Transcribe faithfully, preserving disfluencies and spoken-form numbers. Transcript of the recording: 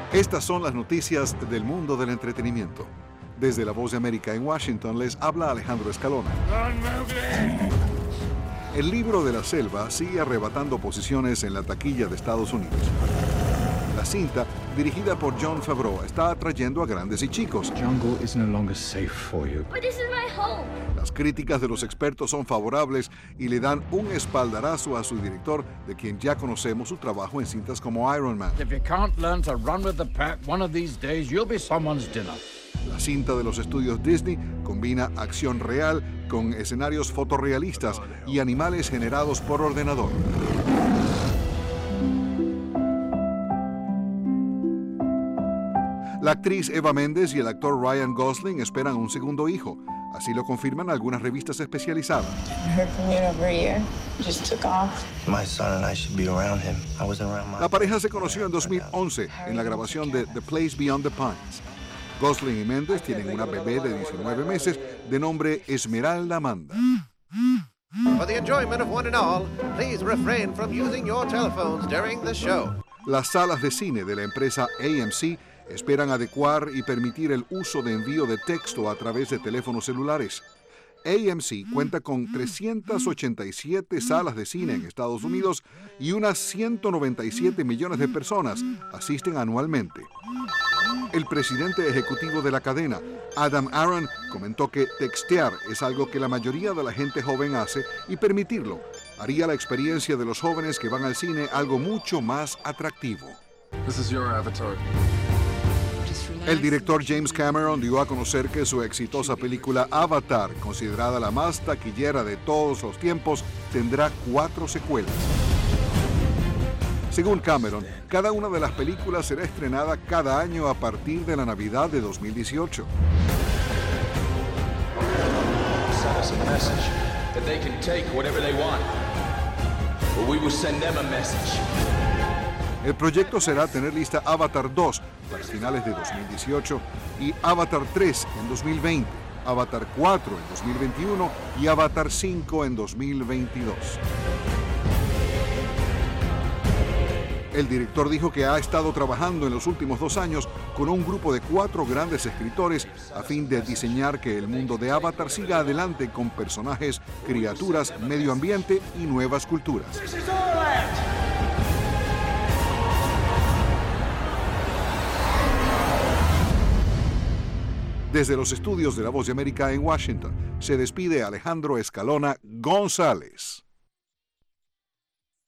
Estas son las noticias del mundo del entretenimiento. Desde La Voz de América en Washington les habla Alejandro Escalona. El libro de la selva sigue arrebatando posiciones en la taquilla de Estados Unidos. La cinta, dirigida por Jon Favreau, está atrayendo a grandes y chicos. Jungle is no longer safe for you. But this is my home. Las críticas de los expertos son favorables y le dan un espaldarazo a su director, de quien ya conocemos su trabajo en cintas como Iron Man. If you can't learn to run with the pack, one of these days you'll be someone's dinner. La cinta de los estudios Disney combina acción real con escenarios fotorrealistas y animales generados por ordenador. La actriz Eva Méndez y el actor Ryan Gosling esperan un segundo hijo. Así lo confirman algunas revistas especializadas. La pareja se conoció en dos mil once en la grabación de The Place Beyond the Pines. Gosling y Méndez tienen una bebé de diecinueve meses de nombre Esmeralda Amanda. For the enjoyment of one and all, please refrain from using your telephones during the show. Las salas de cine de la empresa A M C esperan adecuar y permitir el uso de envío de texto a través de teléfonos celulares. A M C cuenta con trescientas ochenta y siete salas de cine en Estados Unidos y unas ciento noventa y siete millones de personas asisten anualmente. El presidente ejecutivo de la cadena, Adam Aron, comentó que textear es algo que la mayoría de la gente joven hace y permitirlo haría la experiencia de los jóvenes que van al cine algo mucho más atractivo. This is your avatar. El director James Cameron dio a conocer que su exitosa película Avatar, considerada la más taquillera de todos los tiempos, tendrá cuatro secuelas. Según Cameron, cada una de las películas será estrenada cada año a partir de la Navidad de dos mil dieciocho. El proyecto será tener lista Avatar dos para finales de dos mil dieciocho y Avatar tres en dos mil veinte, Avatar cuatro en dos mil veintiuno y Avatar cinco en dos mil veintidós. El director dijo que ha estado trabajando en los últimos dos años con un grupo de cuatro grandes escritores a fin de diseñar que el mundo de Avatar siga adelante con personajes, criaturas, medio ambiente y nuevas culturas. Desde los estudios de La Voz de América en Washington, se despide Alejandro Escalona González.